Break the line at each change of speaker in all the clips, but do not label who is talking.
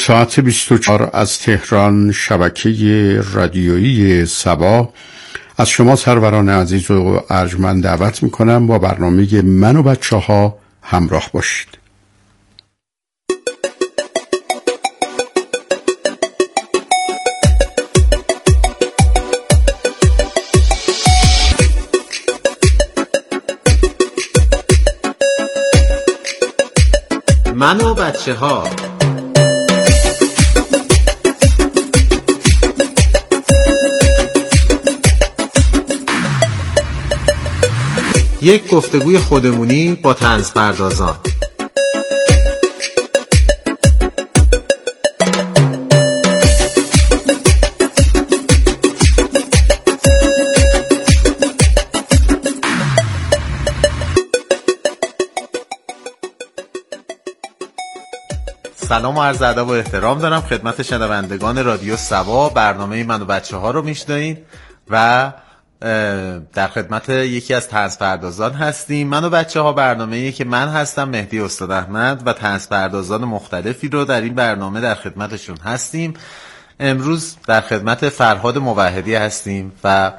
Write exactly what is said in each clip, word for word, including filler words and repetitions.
ساعت بیست و چهار از تهران، شبکه رادیویی سبا، از شما سروران عزیز و ارجمند دعوت میکنم با برنامه من و بچه ها همراه باشید.
من و بچه ها. یک گفتگوی خودمونی با طنز پردازان. سلام و عرض ادب و احترام دارم خدمت شنوندگان رادیو سبا. برنامه من و بچه ها رو میشنوین و در خدمت یکی از طنز پردازان هستیم. من و بچه ها برنامه‌ایه که من هستم مهدی استاد احمد و طنز پردازان مختلفی رو در این برنامه در خدمتشون هستیم. امروز در خدمت فرهاد موحدی هستیم و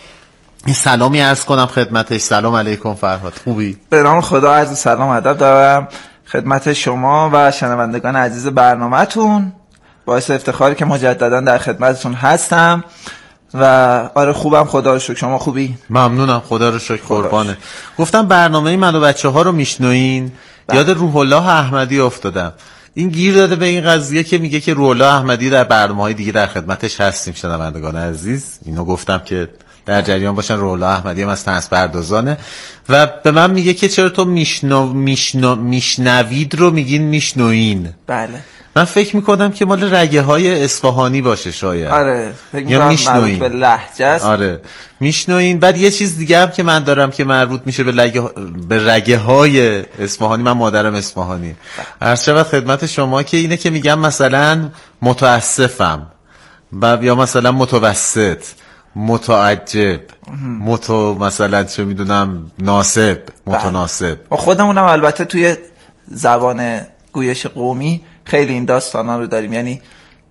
سلامی عرض کنم خدمتش. سلام علیکم فرهاد، خوبی؟
به نام خدا عرض سلام ادب دارم خدمت شما و شنوندگان عزیز برنامه‌تون. باعث افتخاری که مجددا در خدمتتون هستم و آره خوبم، خدا رو شکر. شما خوبی؟
ممنونم، خدا رو شکر، قربانه. گفتم برنامه من و بچه ها رو میشنوین. یاد روح الله احمدی افتادم. این گیر داده به این قضیه که میگه که روح الله احمدی در برنامه‌های دیگه در خدمتش هستیم. شنوندگان عزیز اینو گفتم که در جریان باشن. روح الله احمدی هم از طنز پردازانه و به من میگه که چرا تو میشنو میشنو میشنوید رو میگین میشنوین.
بله،
من فکر میکنم که مال رگه های اصفهانی باشه شاید.
آره، فکر
یا میشنوین
به لهجه است.
آره میشنوین. بعد یه چیز دیگه هم که من دارم که مربوط میشه به رگه به رگه های اصفهانی. من مادرم اصفهانی. عرض شود خدمت شما که اینه که میگم مثلا متاسفم و یا مثلا متوسط، متعجب، متو مثلا چه میدونم ناسب، متناسب.
و خودمونم البته توی زبان گویش قومی خیلی این داستانا رو داریم. یعنی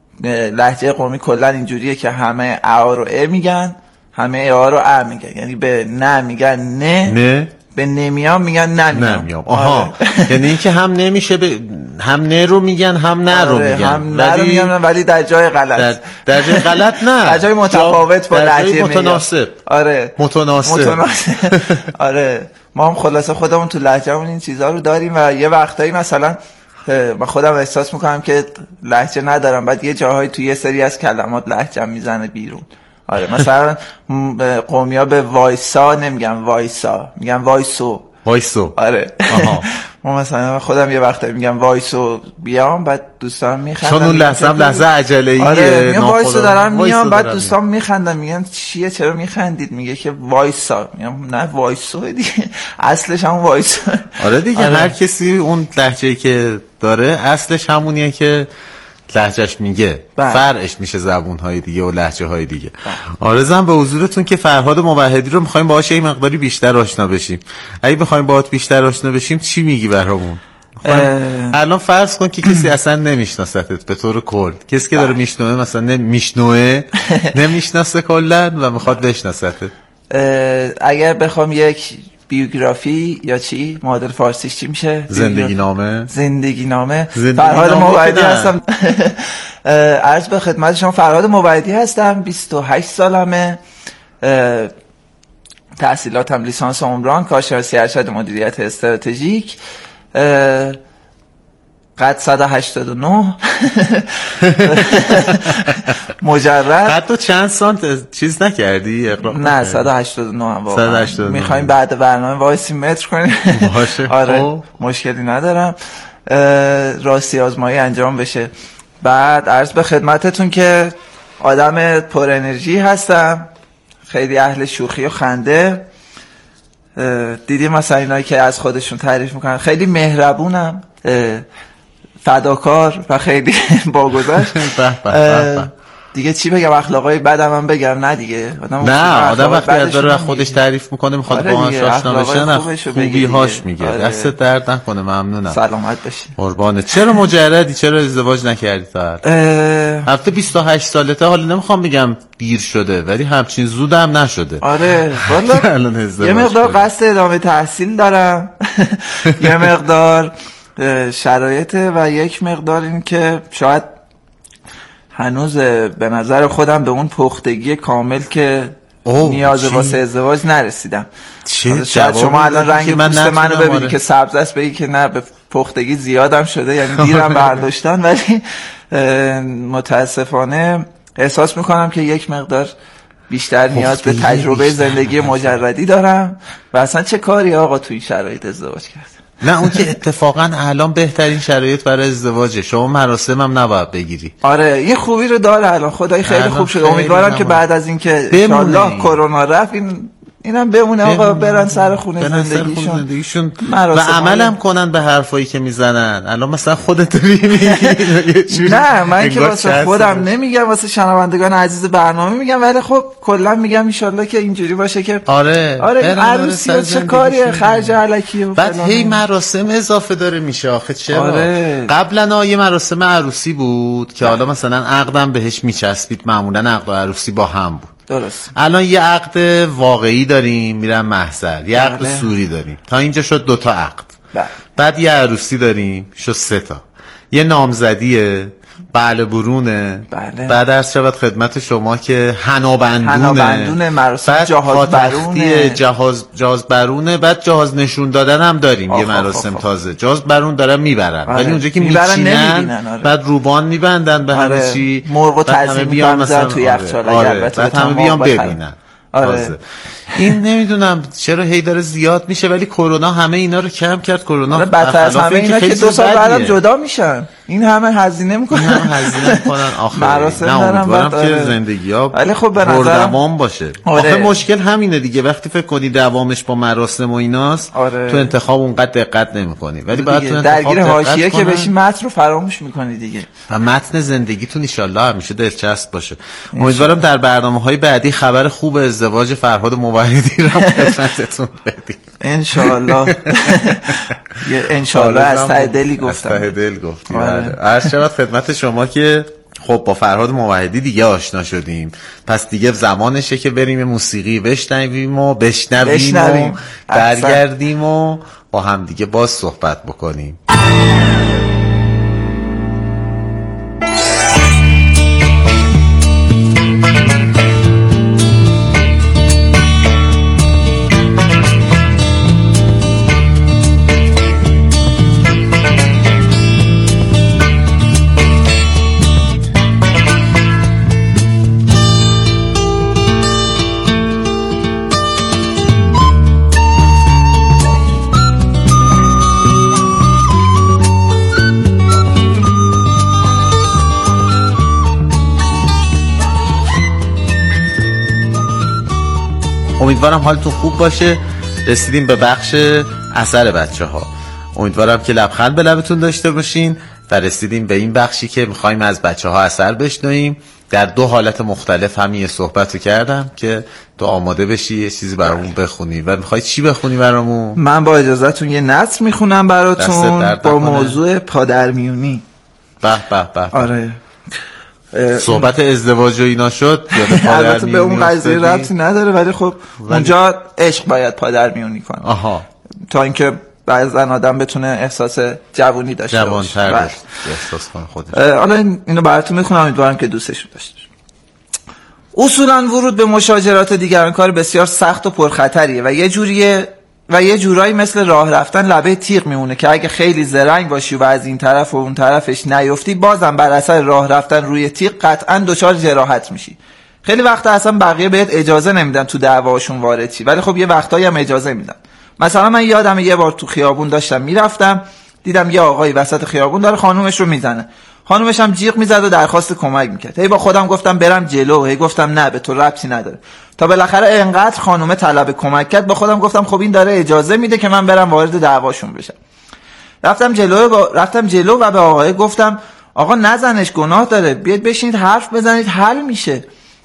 لهجه قومی کلا اینجوریه که همه ا رو ا میگن، همه ا رو ا میگن. یعنی به نه میگن نه,
نه؟ به
نمیام میگن نمیام.
نمیام. آها. یعنی اینکه هم نمیشه به هم نه رو میگن هم نه رو میگن.
هم نه رو میگن ولی در جای غلط.
در, در جای غلط نه.
در جای متفاوت با لهجه
متناسب.
آره.
متناسب.
متناسب. آره. ما هم خلاصه خودمون تو لهجه‌مون این چیزا رو داریم و یه وقتایی مثلا من خودم احساس میکنم که لهجه ندارم، بعد یه جاهایی توی یه سری از کلمات لهجه میزنه بیرون. آره، مثلا قومیا به وایسا نمیگن وایسا، میگن وایسو.
وایسو.
آره.
آها.
ما مثلا خودم یه وقتی میگم وایسو بیام، بعد دوستان میخندن
چون اون لحظه هم لحظه عجله‌ایه.
آره، میگم وایسو دارم میام، بعد دوستان میخندن میگن چیه چرا میخندید؟ میگه که وایسا. میگم نه وایسو دیگه، اصلش هم وایسا.
آره دیگه.
آره.
هر کسی اون لهجه‌ای که داره اصلش همونیه که لهجهش میگه.
بله.
فرعش میشه زبونهای دیگه و لهجه های دیگه. آرزوام به حضورتون که فرهاد موحدی رو میخوایم باهاش یه مقداری بیشتر آشنا بشیم. اگه بخوایم باهات بیشتر آشنا بشیم چی میگی برامون؟ الان فرض کن که کسی اصلا نمیشناستت به طور کل. کسی که داره میشنوه مثلا نمیشنوه نمیشناسه کلا و میخواد بشناستت.
اگر بخوام یک بیوگرافی یا چی معادل فارسیش چی میشه؟
زندگی نامه.
زندگی نامه. فرهاد موحدی هستم. عرض به خدمت شما فرهاد موحدی هستم. بیست و هشت سالمه. تحصیلاتم لیسانس عمران، کارشناسی ارشد مدیریت استراتژیک. قد صد و هشتاد و نه. مجرد.
قد تو چند سانت چیز نکردی؟
نه صد و هشتاد و نه هم واقعا. میخوایم بعد برنامه وایسی متر کنیم. آره مشکلی ندارم. راستی آزمایی انجام بشه. بعد عرض به خدمتتون که آدم پر انرژی هستم، خیلی اهل شوخی و خنده. دیدیم مثلا اینایی که از خودشون تعریف میکنن خیلی مهربونم، فداکار و خیلی باگذشت. دیگه چی بگم اخلاقای بدم هم بگم نه دیگه آدم
نه آدم وقتی داره خودش تعریف میکنه میخواد آره باهاش آشنا بشه خوبی‌هاش میگه آره. دست درد نکنه ممنونم
سلامت باشی
قربانت چرا مجردی چرا ازدواج نکردی تا هفته بیست و هشت سالته حالا نمیخوام بگم دیر شده ولی همچین زودم نشده
آره والا یه مقدار قصد ادامه تحصیل دارم یه مقدار شرایط و یک مقدار این که شاید هنوز به نظر خودم به اون پختگی کامل که نیاز واسه ازدواج نرسیدم. شاید شما الان رنگ پوست منو ببینی که سبز است بگی که نه به پختگی زیادم شده یعنی دیرم برداشتن ولی متاسفانه احساس میکنم که یک مقدار بیشتر نیاز به تجربه زندگی مجردی دارم و اصلا چه کاری آقا توی شرایط ازدواج کرد.
نه اون که اتفاقا الان بهترین شرایط برای ازدواجه شما مراسم هم نباید بگیری
آره یه خوبی رو داره الان خدای خیلی خوب شده امیدوارم که بعد از اینکه انشالله کرونا رفت این اینم بمونه آقا برن سر خونه زندگیشون,
زندگیشون و عملم کنن به حرفایی که میزنن. الان مثلا خودت میگی
نه من که واسه خودم نمیگم واسه شنوندگان عزیز برنامه میگم ولی خب کلا میگم ان شاءالله که اینجوری باشه که
آره
آره عروسی چه کاریه خرج الکی و
بعد هی مراسم اضافه داره میشه آخه چرا آره. قبلا یه مراسم عروسی بود که حالا مثلا عقدم بهش میچسبید معمولا عقد و عروسی با هم بود
درست.
الان یه عقد واقعی داریم میرم محضر یه عقد بله. سوری داریم تا اینجا شد دوتا عقد
بله.
بعد یه عروسی داریم شد سه تا یه نامزدیه بله برونه
بله.
بعد عرض شود خدمت شما که حنابندونه
حنابندونه مراسم جهاز برونه
جهاز جهاز برونه بعد جهاز نشون دادن هم داریم آخ یه مراسم آخ آخ. تازه جهاز برون دارن میبرن ولی آره. اونجا که میچینن آره. بعد روبان میبندن به همه آره. چی
مرغ تعظیم میکنن توی یخچال
آره. بعد همه بیان ببینن آره. این نمیدونم چرا هی داره زیاد میشه ولی کرونا همه اینا رو کم کرد. کرونا
آره بدتر از همه اینا که دو سال بعدم جدا میشن این همه هزینه میکنن
همه هزینه میکنن آخه
مراسم دارن
بعد که زندگی‌ها
ولی خب به نظر
دوام باشه آره. آخه مشکل همینه دیگه وقتی فکر کنی دوامش با مراسم و ایناست آره. تو انتخاب اونقدر دقت نمیکنی ولی بعد تو انتخاب
درگیر حاشیه که بشی متن رو فراموش میکنی دیگه
و متن زندگیتون ان شاءالله همیشه دلچسب باشه. امیدوارم در برنامه‌های بعدی خبر خوب ازدواج فرهاد موحدی رو خدمتتون بدیم
ان شاءالله. ان شاءالله از ته دلی گفتم
از ته دل گفتیم. عرض شود خدمت شما که خب با فرهاد موحدی دیگه آشنا شدیم پس دیگه زمانشه که بریم موسیقی بشنویم و بشنویم و برگردیم و با هم دیگه باز صحبت بکنیم. امیدوارم حالتون خوب باشه. رسیدیم به بخش اثر بچه ها. امیدوارم که لبخند به لبتون داشته باشین و رسیدیم به این بخشی که میخوایم از بچه ها اثر بشنویم. در دو حالت مختلف همین صحبت رو کردم که تو آماده بشی یه چیزی برامون بخونی و میخوای چی بخونی برامون؟
من با اجازهتون یه نثر میخونم براتون با موضوع پادرمیونی.
به به به.
آره
صحبت ازدواج و اینا شد
البته به اون قضیه ربطی نداره ولی خب اونجا عشق باید پادرمیونی کنه
آها
تا اینکه بعضن آدم بتونه احساس جوونی داشته باشه
جوان‌تر احساس کنه خودش.
حالا اینو براتون میخونم امیدوارم که دوستش داشته باشید. اصولا ورود به مشاجرات دیگران کار بسیار سخت و پرخطریه و یه جوریه و یه جورایی مثل راه رفتن لبه تیغ میمونه که اگه خیلی زرنگ باشی و از این طرف و اون طرفش نیفتی بازم بر اثر راه رفتن روی تیغ قطعا دچار جراحت میشی. خیلی وقتا اصلا بقیه بهت اجازه نمیدن تو دعواشون وارد شی ولی خب یه وقتایی هم اجازه میدن. مثلا من یادم یه بار تو خیابون داشتم میرفتم دیدم یه آقایی وسط خیابون داره خانومش رو میزنه. خانومش هم جیغ میزد و درخواست کمک میکرد. هی با خودم گفتم برم جلو، هی گفتم نه به تو ربطی نداره. تا بالاخره انقدر خانومه طلب کمک کرد با خودم گفتم خب این داره اجازه میده که من برم وارد دعواشون بشم. رفتم جلو با... رفتم جلو و به آقای گفتم آقا نزنش، گناه داره، بیاید بشینید حرف بزنید حل میشه.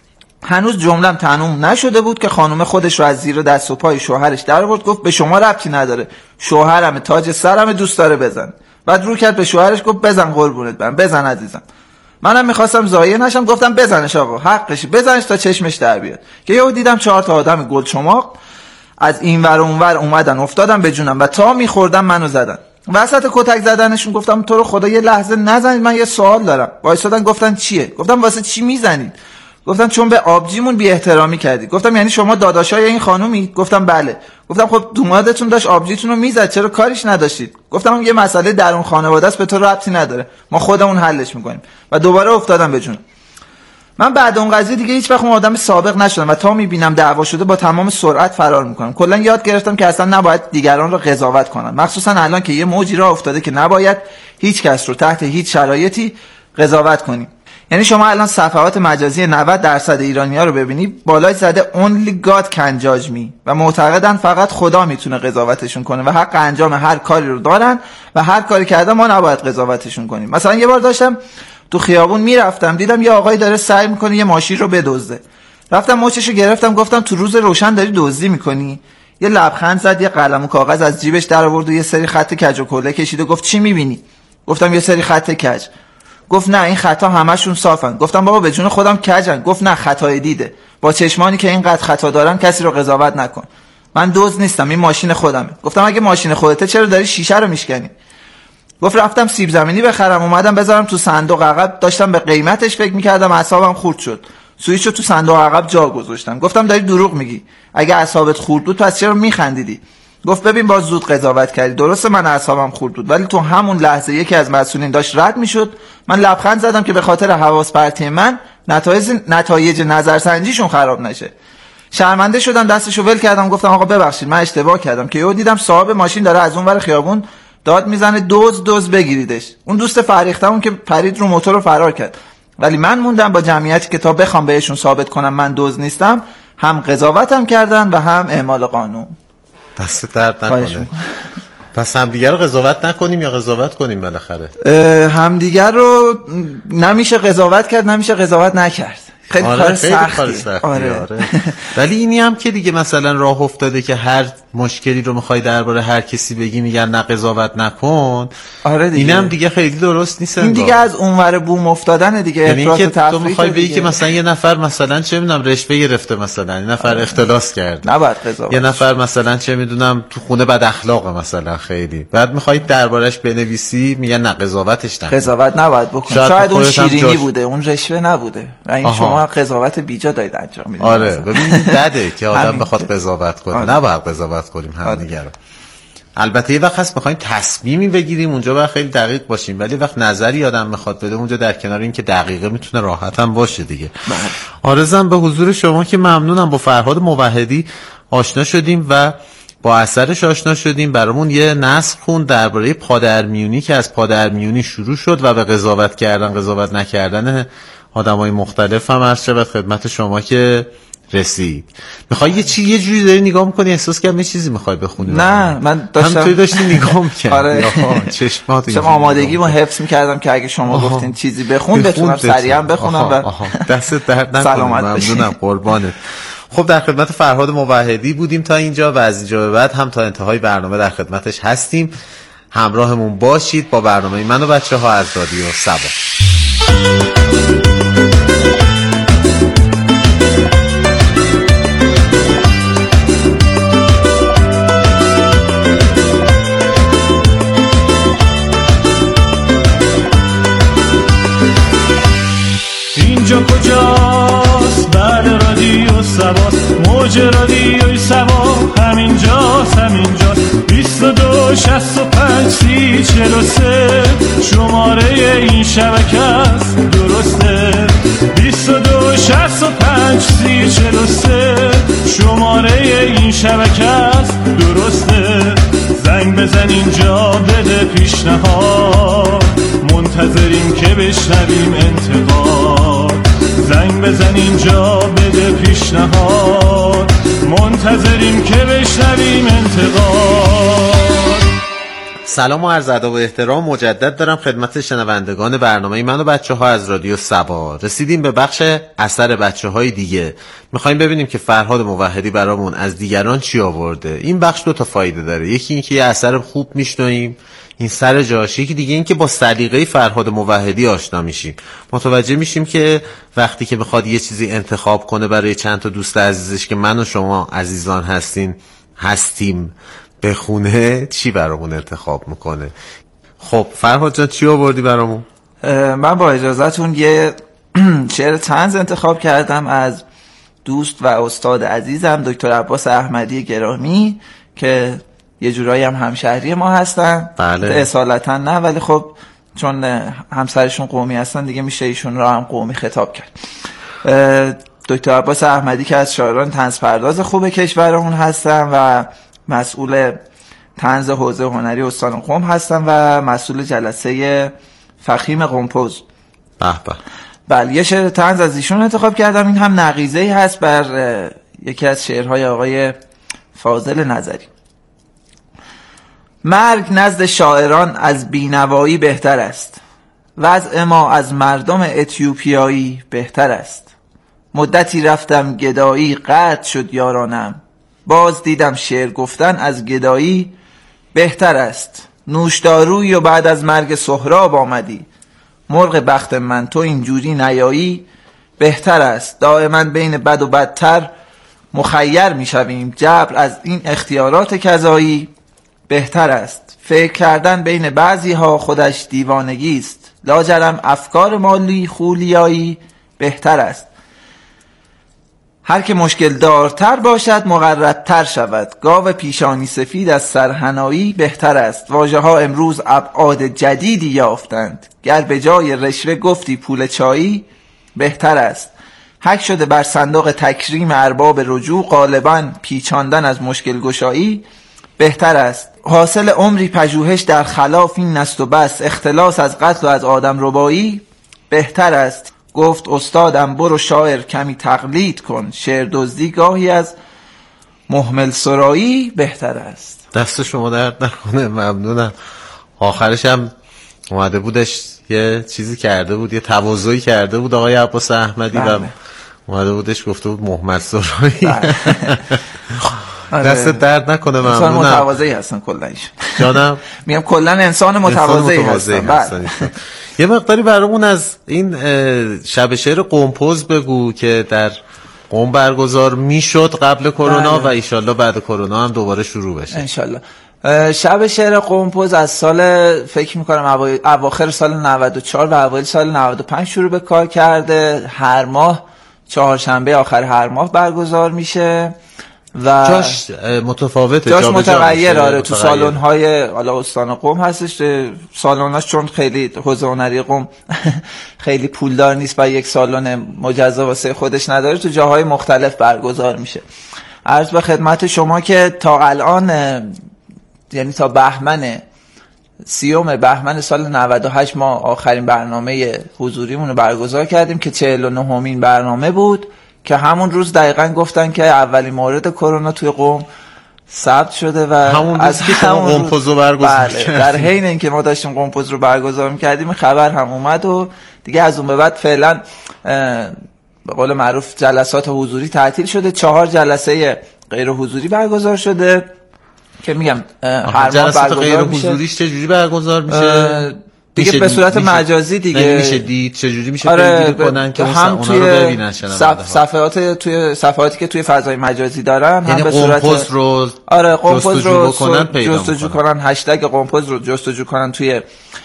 هنوز جملم تموم نشده بود که خانم خودش رو از زیر دست و پای شوهرش در آورد، گفت به شما ربطی نداره، شوهرم تاج سرم، دوست داره بزن. بعد رو کرد به شوهرش گفت بزن قربونت برم، بزن عزیزم. منم میخواستم ضایع نشم، گفتم بزنش آقا، حقشه، بزنش تا چشمش در بیاد. که یهو دیدم چهار تا آدم گلچماق از این ور اون ور اومدن افتادم به جونم و تا میخوردم منو زدن. وسط کتک زدنشون گفتم تو رو خدا یه لحظه نزنید، من یه سوال دارم. وایسادن گفتن چیه؟ گفتم واسه چی میزنید؟ گفتن چون به آبجیمون بی احترامی کردید. گفتم یعنی شما داداشای این خانومید؟ گفتم بله. گفتم خب دومادتون داشت آبجیتون رو میزد، چرا کاریش نداشتید؟ گفتم یه مسئله درون خانواده است، به تو ربطی نداره، ما خودمون حلش میکنیم. و دوباره افتادم به جون. من بعد اون قضیه دیگه هیچ وقت اون آدم سابق نشدم و تا میبینم دعوا شده با تمام سرعت فرار میکنم. کلا یاد گرفتم که اصلا نباید دیگران رو قضاوت کنم، مخصوصا الان که یه موجی راه افتاده که نباید هیچ کس رو تحت هیچ شرایطی قضاوت کنیم. یعنی شما الان صفحات مجازی نود درصد ایرانی‌ها رو ببینی بالای زده only God can judge me و معتقدن فقط خدا میتونه قضاوتشون کنه و حق انجام هر کاری رو دارن و هر کاری کردن ما نباید قضاوتشون کنیم. مثلا یه بار داشتم تو خیابون میرفتم، دیدم یه آقایی داره سعی میکنه یه ماشین رو بدزده. رفتم مچشو گرفتم، گفتم تو روز روشن داری دزدی میکنی؟ یه لبخند زد، یه قلم و کاغذ از جیبش در آورد و یه سری خط کج و کله کشید و گفت چی میبینی؟ گفتم یه سری خط کج. گفت نه این خطا همشون صافن. گفتم بابا به جون خودم کجن. گفت نه خطای دیده، با چشمانی که اینقدر خطا دارن کسی رو قضاوت نکن، من دزد نیستم، این ماشین خودمه. گفتم اگه ماشین خودته چرا داری شیشه رو میشکنی؟ گفت رفتم سیب زمینی بخرم اومدم بذارم تو صندوق عقب، داشتم به قیمتش فکر میکردم اعصابم خورد شد، سویچو تو صندوق عقب جا گذاشتم. گفتم داری دروغ میگی، اگه اعصابت خورد بود پس چرا میخندیدی؟ گفت ببین باز زود قضاوت کردی، درسته من اعصابم خورد بود ولی تو همون لحظه یکی از مسئولین داشت رد میشد، من لبخند زدم که به خاطر حواس پرتی من نتایج نتایج نظرسنجیشون خراب نشه. شرمنده شدم، دستشو ول کردم، گفتم آقا ببخشید من اشتباه کردم. که یهو دیدم صاحب ماشین داره از اون ور خیابون داد میزنه دوز دوز بگیریدش. اون دوست فریختمون که پرید رو موتور رو فرار کرد. ولی من موندم با جمعیتی که تا بخوام بهشون ثابت کنم من دوز نیستم، هم قضاوتم کردن و هم اعمال قانون.
دست درد نکنه. پس همدیگر رو قضاوت نکنیم یا قضاوت کنیم بالاخره؟
همدیگر رو نمیشه قضاوت کرد، نمیشه قضاوت نکرد. خیلی
آره
کار
خیلی
سختی.
کار سختی.
آره.
آره. ولی اینی هم که دیگه مثلا راه افتاده که هر مشکلی رو میخوای درباره هر کسی بگی میگن نه قضاوت نکن.
آره دیگه.
اینم دیگه خیلی درست نیست.
این دیگه از اونور بوم افتادن دیگه،
یعنی افراط تفریط. تو میخوای بگی که مثلا یه نفر مثلا چه میدونم رشوه گرفته، مثلا یه نفر آره. اختلاس کرده،
نباید قضاوت.
یه نفر مثلا چه میدونم تو خونه بد اخلاقه مثلا خیلی، بعد میخوای دربارش بنویسی میگن نه قضاوتش نکن.
قضاوت نباید بکن. شاید, شاید اون شیرینی جاش... بوده، اون رشوه نبوده. این شما قضاوت بیجا دارید انجام میدید.
آره ببین بده که آدم بخواد قضاوت کنه. آره. نباید قضاوت کنیم همدیگه رو. البته یه وقت هست میخوایم تصمیمی بگیریم اونجا باید خیلی دقیق باشیم، ولی وقت نظری آدم میخواد بده اونجا در کنار این که دقیقه میتونه راحت هم باشه دیگه. آرزم به حضور شما که ممنونم. با فرهاد موحدی آشنا شدیم و با اثرش آشنا شدیم. برامون یه نسخ خوند درباره پادرمیونی که از پادرمیونی شروع شد و به قضاوت کردن قضاوت نکردن آدمای مختلف هم عرض شود خدمت شما که رسید. میخوای یه چی یه جوری داری نگاه میکنی احساس کردم یه چیزی میخوای بخونی؟
نه من داشتم
همونطوری داشتی نگاه میکردی.
آره.
چشمات
شما آمادگیمو حفظ میکردم که اگه شما آها. گفتین چیزی بخون بتونم سریعا بخونم. آها. آها.
دست درد نکنه. ممنونم قربانت. خب در خدمت فرهاد موحدی بودیم تا اینجا و از اینجا به بعد هم تا انتهای برنامه در خدمتش هستیم. همراهمون باشید با برنامه من و بچه ها از رادیو سبا.
اینجا کجاست؟ بله رادیو سباست، موج رادیوی سبا همینجاست همینجاست. بیست و دو شصت و پنج سی چهل و سه شماره این شبکه است درسته. بیست و دو شصت و پنج سی چهل و سه شماره این شبکه است درسته. زنگ بزن اینجا بده پیشنهاد، منتظریم که بشنویم انتقاد. زنگ بزن اینجا بده پیشنهاد، منتظریم که بشنویم انتقاد.
سلام و عرض ادب و احترام مجدد دارم خدمت شنوندگان برنامه من و بچه ها از رادیو سبا. رسیدیم به بخش اثر بچه های دیگه. میخوایم ببینیم که فرهاد موحدی برامون از دیگران چی آورده. این بخش دو تا فایده داره. یکی این که یه اثر خوب میشنویم این سر جاش، یکی دیگه این که با سلیقه فرهاد موحدی آشنا میشیم، متوجه میشیم که وقتی که بخواد یه چیزی انتخاب کنه برای چند تا دوست عزیزش که من و شما عزیزان هستین هستیم بخونه، چی برامون انتخاب میکنه. خب فرهاد جان چی آوردی برامون؟
من با اجازهتون یه شعر طنز انتخاب کردم از دوست و استاد عزیزم دکتر عباس احمدی گرامی که یه جورایی هم همشهری ما هستن.
بله.
اصالتا نه، ولی خب چون همسرشون قومی هستن دیگه میشه ایشون را هم قومی خطاب کرد. دکتر عباس احمدی که از شاعران طنز پرداز خوب کشورمون هستن و مسئول طنز حوزه هنری استان قم هستن و مسئول جلسه فخیم قمپوز.
به به.
بله، یه شعر طنز از ایشون انتخاب کردم. این هم نقیضه‌ای هست بر یکی از شعرهای آقای فاضل نظری. مرگ نزد شاعران از بینوایی بهتر است، وضع ما از مردم اتیوپیایی بهتر است. مدتی رفتم گدایی قطع شد یارانم، باز دیدم شعر گفتن از گدایی بهتر است. نوشدارویی و بعد از مرگ سهراب آمدی، مرغ بخت من تو اینجوری نیایی بهتر است. دائما بین بد و بدتر مخیر میشویم، جبر از این اختیارات کذایی بهتر است. فکر کردن بین بعضی ها خودش دیوانگی است، لاجرم افکار مالی خولیایی بهتر است. هر که مشکل دارتر باشد مقررتر شود، گاو پیشانی سفید از سرحنایی بهتر است. واژه ها امروز ابعاد جدیدی یافتند، گر به جای رشوه گفتی پول چایی بهتر است. حک شده بر صندوق تکریم ارباب رجوع، غالباً پیچاندن از مشکل گشایی بهتر است. حاصل عمری پژوهش در خلاف این نست و بس، اختلاس از قتل و از آدم ربایی بهتر است. گفت استادم برو شاعر کمی تقلید کن، شعر دزدی گاهی از محمل سرایی بهتر است.
دست شما درد نکنه، ممنونم. آخرش هم اومده بودش یه چیزی کرده بود، یه تواضعی کرده بود آقای عباس احمدی. بله. و اومده بودش گفته بود محمل سرایی. دست درد نکنه، ممنونم.
انسان متواضعی هستن کلا ایشون.
جانم
میگم کلا انسان متواضعی هستن.
یه مقداری برامون از این شب شعر قمپوز بگو که در قم برگزار میشد قبل کرونا و ایشالله بعد کرونا هم دوباره شروع بشه
انشالله. شب شعر قمپوز از سال فکر میکنم اواخر سال نود و چهار و اوایل سال نود و پنج شروع به کار کرده. هر ماه چهارشنبه آخر هر ماه برگزار میشه و
جاش متفاوته،
جاش متغیر. آره تو سالن های حالا استان قم هستش. سالناش چون خیلی حوزه هنری قم خیلی پولدار نیست و یک سالن مجزا واسه خودش نداره، تو جاهای مختلف برگزار میشه. عرض به خدمت شما که تا الان یعنی تا بهمن سیوم بهمن سال نود و هشت ما آخرین برنامه حضوریمون رو برگزار کردیم که چهل و نهمین برنامه بود که همون روز دقیقاً گفتن که اولین مورد کرونا توی قم ثبت شده و
همون روز که شما قمپوز رو برگزار کردیم.
در حین اینکه ما داشتیم قمپوز رو برگزار می‌کردیم خبر هم اومد و دیگه از اون به بعد فعلا به قول معروف جلسات حضوری تعطیل شده. چهار جلسه غیر حضوری برگزار شده که میگم هر ماه برگزار
غیر
میشه.
حضوریش چه جوری برگزار میشه؟
دیگه به صورت مجازی دیگه
میشه دید چجوری میشه
آره
پیگیری کنن که
هم
اونا رو ببینن
صف... صفحات توی صفحاتی که توی فضای مجازی دارن
یعنی
هم به صورت
قمپوز رو
آره قمپوز رو
بکنن پیدا
جستجو کنن، هشتگ قمپوز رو جستجو کنن توی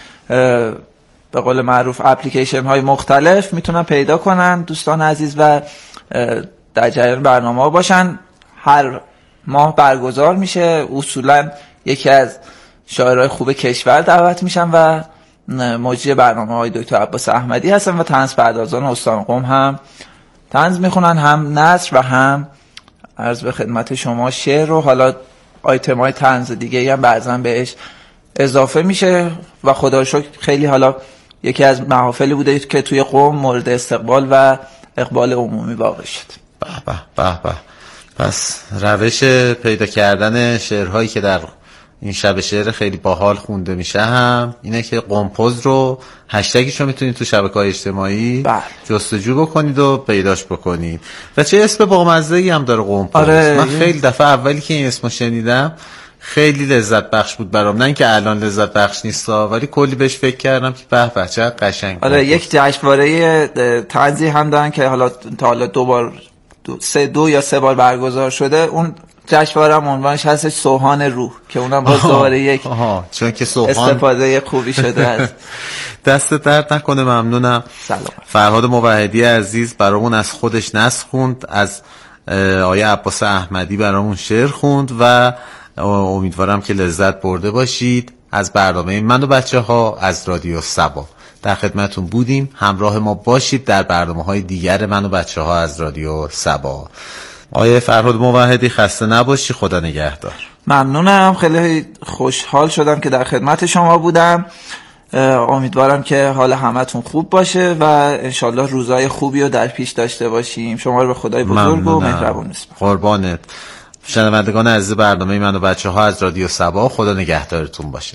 به قول معروف اپلیکیشن های مختلف میتونن پیدا کنن دوستان عزیز و در جریان برنامه ها باشن. هر ماه برگزار میشه. اصولا یکی از شاعرای خوب کشور دعوت میشن و مجری برنامه های دکتر عباس احمدی هستن و طنز پردازان استان قم هم طنز میخونن، هم نثر و هم عرض به خدمت شما شعر رو. حالا آیتم های طنز دیگه هم بعضا بهش اضافه میشه و خدا رو شکر خیلی حالا یکی از محافلی بوده که توی قم مورد استقبال و اقبال عمومی واقع شد.
به به به به. پس روش پیدا کردن شعرهایی که در این شب شعر خیلی باحال خونده میشه هم اینه که قمپوز رو هشتگش رو میتونید تو شبکه‌های اجتماعی
بله.
جستجو بکنید و پیداش بکنید. و چه اسم بامزه‌ای هم داره قمپوز.
آره.
من خیلی دفعه اولی که این اسمو شنیدم خیلی لذت بخش بود برام، نه اینکه الان لذت بخش نیستا ولی کلی بهش فکر کردم که به به چقدر قشنگ.
آره یک جشنواره طنزی هم دارن که حالا تا حالا دو بار دو سه دو یا سه بار برگزار شده. اون جشنواره هم عنوانش هستش سوهان روح که اونم باز دوباره یک
آها. چون که سوهان
استفاده خوبی شده است.
دست درد نکنه. ممنونم.
سلام.
فرهاد موحدی عزیز برامون از خودش نسخ خوند، از آیه عباس احمدی برامون شعر خوند و امیدوارم که لذت برده باشید از برنامه من و بچه ها از رادیو سبا. در خدمتون بودیم، همراه ما باشید در برنامه های دیگر من و بچه ها از رادیو سبا. آیه فرهاد موحدی خسته نباشی، خدا نگهدار.
ممنونم، خیلی خوشحال شدم که در خدمت شما بودم. امیدوارم که حال همتون خوب باشه و انشالله روزای خوبی رو در پیش داشته باشیم. شما رو به خدای بزرگ و مهربون میسپارم.
قربانت. شنوندگان عزیز برنامه من و بچه ها از رادیو سبا، خدا نگهدارتون باشه.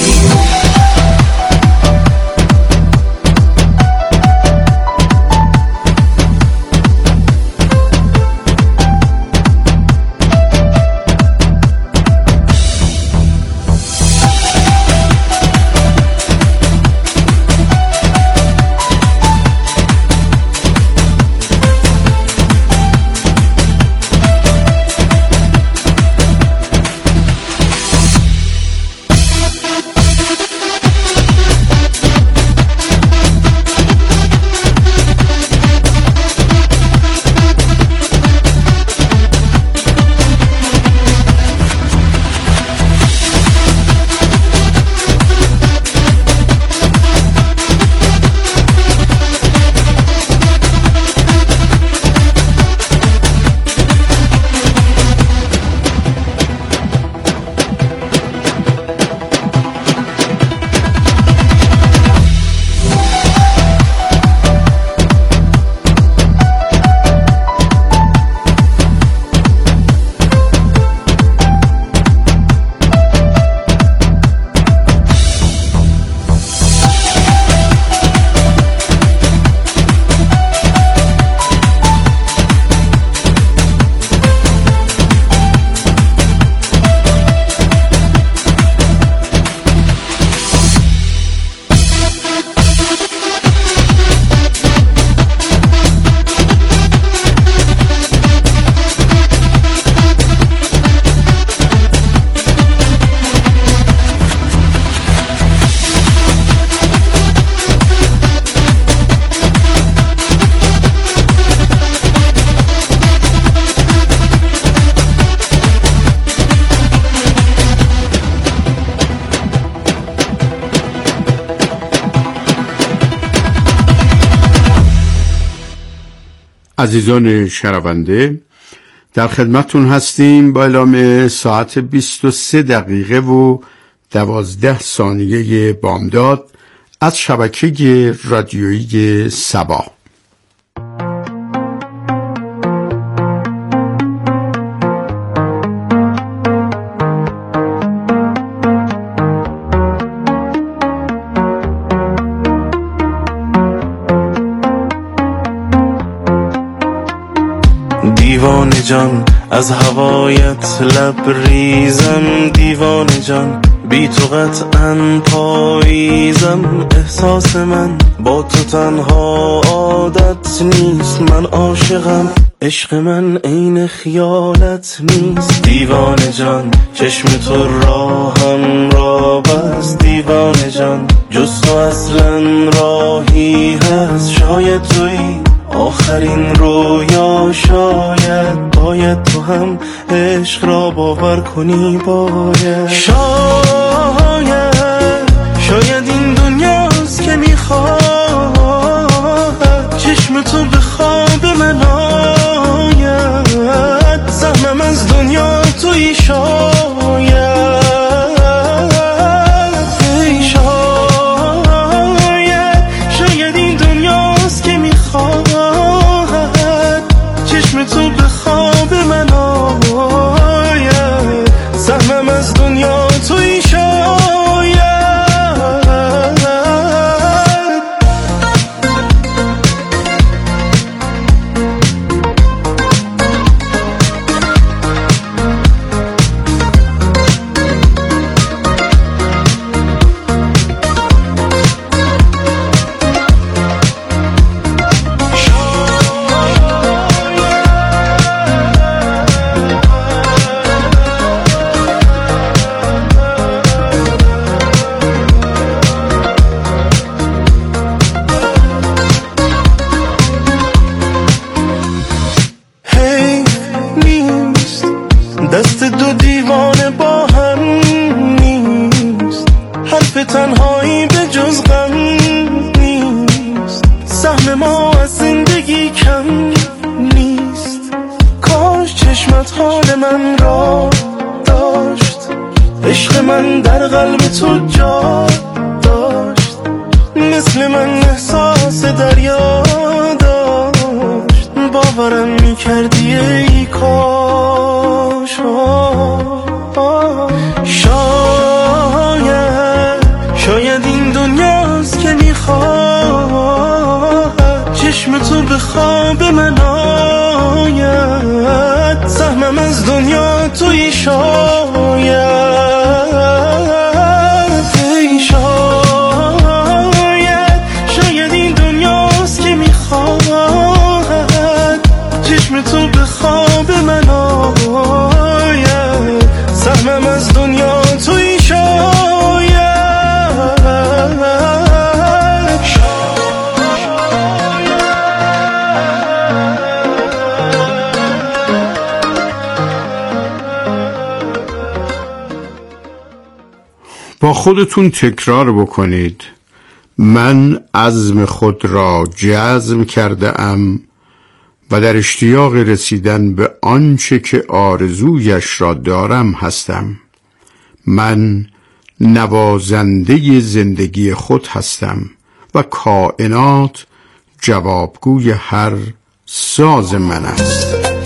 عزیزان شنونده، در خدمتتون هستیم با اعلام ساعت بیست و سه دقیقه و دوازده ثانیه بامداد از شبکه رادیویی سبا.
دیوانه جان از هوایت لبریزم، دیوانه جان بی تو قطعاً پاییزم. احساس من با تو تنها عادت نیست، من عاشقم، عشق من عین خیالت نیست. دیوانه جان چشم تو راهم را بست، دیوانه جان جز تو اصلا راهی هست. شاید تویی آخرین رویا، شاید باید تو هم عشق را باور کنی. باید شاید شاید این دنیاست که میخواد چشم تو به خواب من آید. زحمم از دنیا توی شاید شاید این دنیاست که میخواد چشم تو به خواب من آید. زحمم از دنیا توی سهم ما از زندگی کم نیست. کاش چشمت حال من را داشت، عشق من در قلب تو جا داشت، مثل من احساس دریا داشت، باورم میکردی ای کاش. شاید شاید این دنیاست که میخواد چشم تو به خواب من آید، سهمم از دنیا توی شاید. ای شاید شاید این دنیاست که میخواد چشم تو به خواب من آید، سهمم از دنیا توی شاید.
با خودتون تکرار بکنید: من عزم خود را جزم کرده ام و در اشتیاق رسیدن به آنچه که آرزویش را دارم هستم. من نوازنده زندگی خود هستم و کائنات جوابگوی هر ساز من است.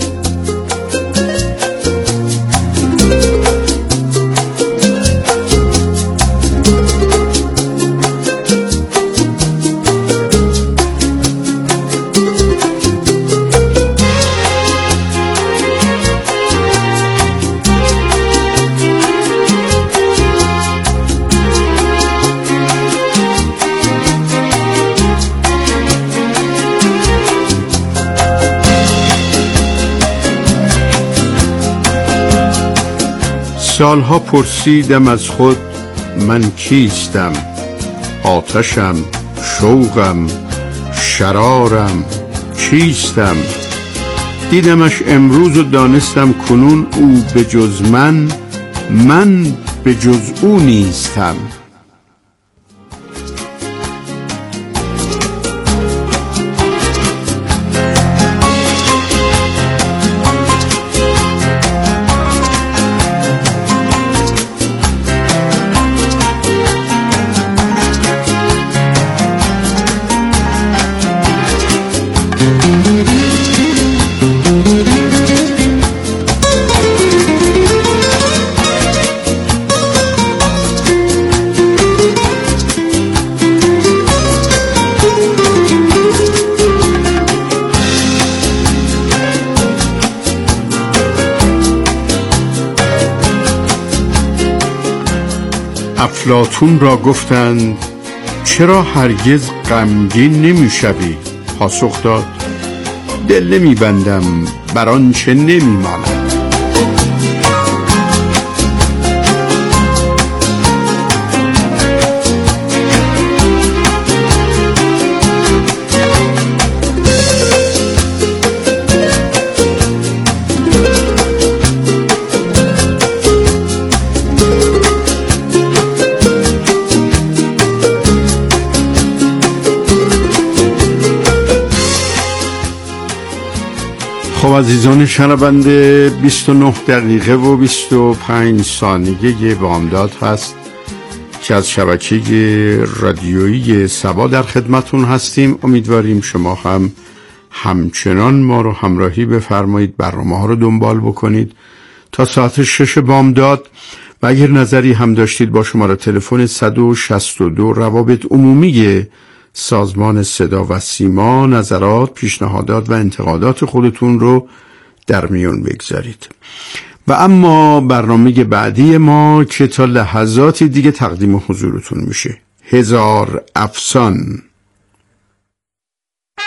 سالها پرسیدم از خود من کیستم، آتشم، شوقم، شرارم، چیستم. دیدمش امروز و دانستم کنون او به جز من، من به جز او نیستم. افلاطون را گفتند چرا هرگز غمگین نمی‌شوی؟ پاسخ داد دل نمی‌بندم بر آنچه نمی‌ماند. خب عزیزان شنونده، بیست و نه دقیقه و بیست و پنج ثانیه بامداد هست که از شبکه رادیویی سبا در خدمتون هستیم. امیدواریم شما هم همچنان ما رو همراهی بفرمایید، برنامه ها رو دنبال بکنید تا ساعت شش بامداد. و اگر نظری هم داشتید با شماره تلفن صد و شصت و دو روابط عمومی سازمان صدا و سیما نظرات، پیشنهادات و انتقادات خودتون رو در میون بگذارید. و اما برنامه بعدی ما که تا لحظاتی دیگه تقدیم حضورتون میشه، هزار افسان.